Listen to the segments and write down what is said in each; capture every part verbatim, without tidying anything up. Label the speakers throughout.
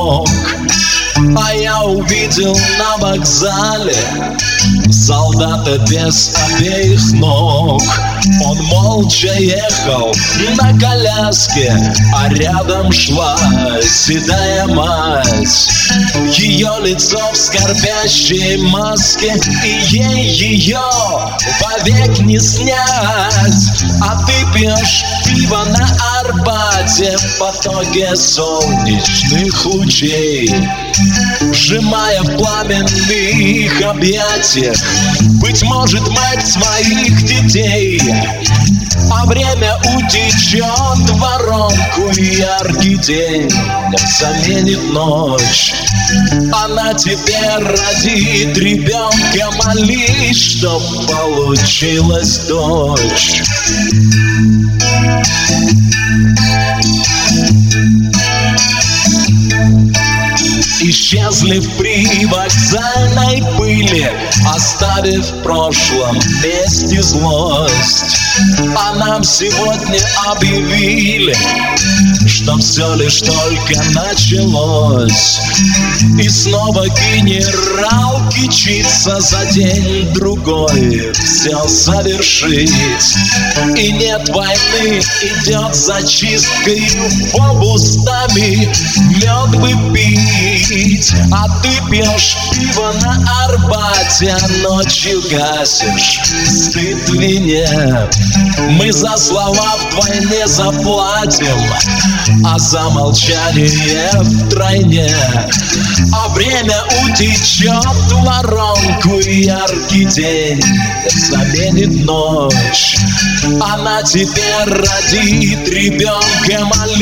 Speaker 1: ног. А я увидел на вокзале солдата без обеих ног. Он молча ехал на коляске, а рядом шла седая мать. Ее лицо в скорбящей маске, и ей ее вовек не снять. А ты пьешь пиво на Арбате в потоке солнечных лучей, сжимая в пламенных объятиях, быть может, мать своих детей. А время утечет в воронку, и яркий день заменит ночь. Она теперь родит ребенка, молись, чтоб получилась дочь. Исчезли в привокзальной пыли, оставив в прошлом месть и злость. А нам сегодня объявили, что все лишь только началось. И снова генерал кичится за день-другой все завершить. И нет войны, идет зачисткой полустами мед выпить. А ты пьешь пиво на Арбате, а ночью гасишь стыд в вине. Мы за слова вдвойне заплатим, а за молчание втройне. А время утечет в воронку, и яркий день заменит ночь. Она теперь родит ребенка,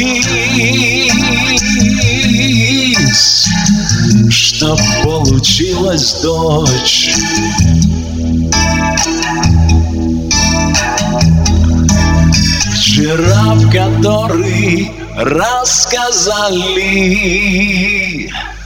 Speaker 1: молись, чтоб получилась дочь. Вчера в который рассказали